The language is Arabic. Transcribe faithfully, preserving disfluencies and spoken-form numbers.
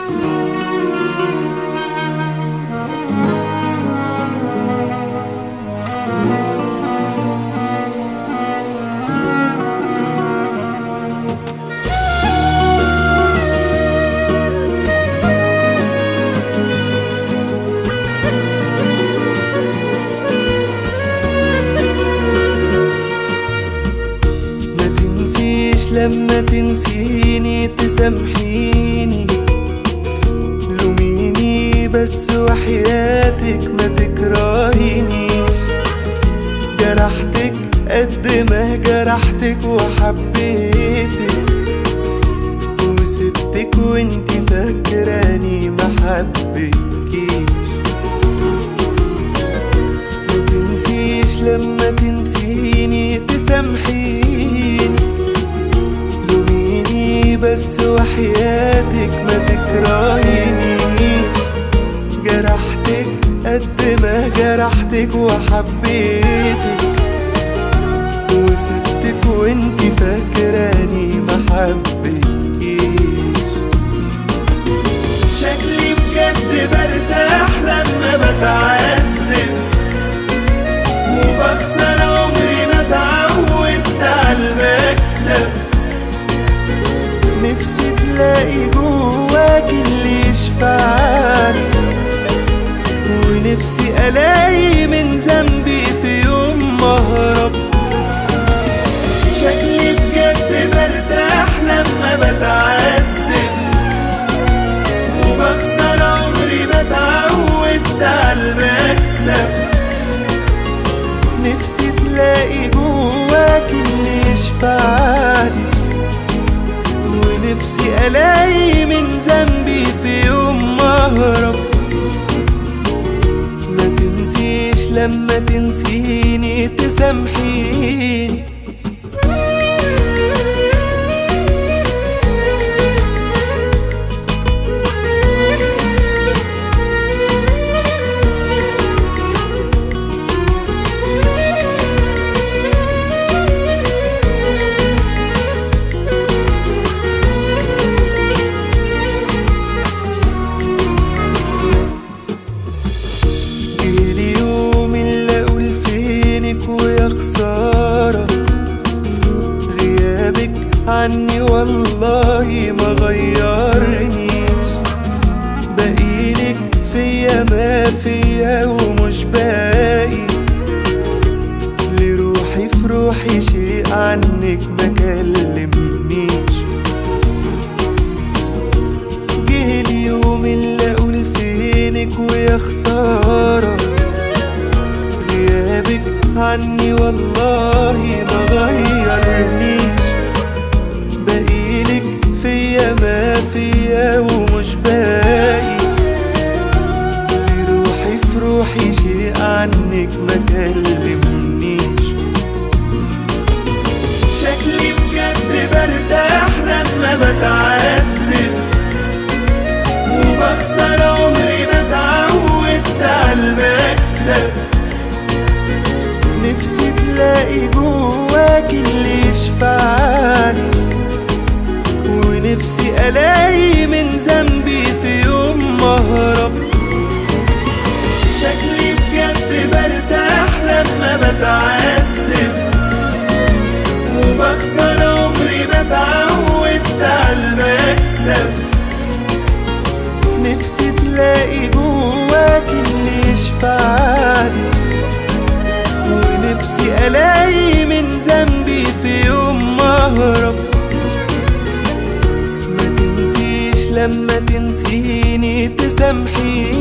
لما تنسيني تسامحيني، لوميني بس وحياتك ما تكرهينيش. جرحتك قد ما جرحتك وحبيتك، وسبتك وانتي فاكراني ما حبيتكيش. متنسيش لما تنسيني تسامحيني، بس وحياتك ما تكرهينيش. جرحتك قد ما جرحتك وحبيتك، وسبتك وانتي فاكراني ما حبيتكيش. شكلي بجد برتاح لما بتعذب، وبخسر عمري ما اتعودت على المكسب. نفسي تلاقي جواكي اللي يشفعني، ونفسي الاقي من ذنبي في يوم ما اهرب. شكلي بجد برتاح لما بتعذب، وبخسر عمري ما اتعودت على المكسب. نفسي تلاقي جواكي اللي يشفعني، ونفسي الاقي من ذنبي في يوم ما اهرب. ما تنسيش لما تنسيني تسامحيني. ويا خسارة غيابك عني والله ما غيرنيش. بقيلك فيا ما فيا ومش باقي، لروحي في روحي شيء عنك ما كلمنيش. جه اليوم اللي اقول فينك ويا خسارة غيابك عني والله ما غيرنيش. بقيلك فيا ما فيا ومش باقي، لروحي في روحي شيء عنك ما كلمنيش. شكلي بجد برتاح لما بتعذب، وبخسر عمري ما اتعودت على المكسب. نفسي تلاقي جواكي اللي يشفعني، ونفسي الاقي من ذنبي في يوم ما اهرب. شكلي بجد برتاح لما بتعذب، وبخسر عمري ما اتعودت على المكسب. نفسي تلاقي جواكي اللي يشفعني، ونفسي الاقي من ذنبي في يوم ما اهرب. ما تنسيش لما تنسيني تسامحيني.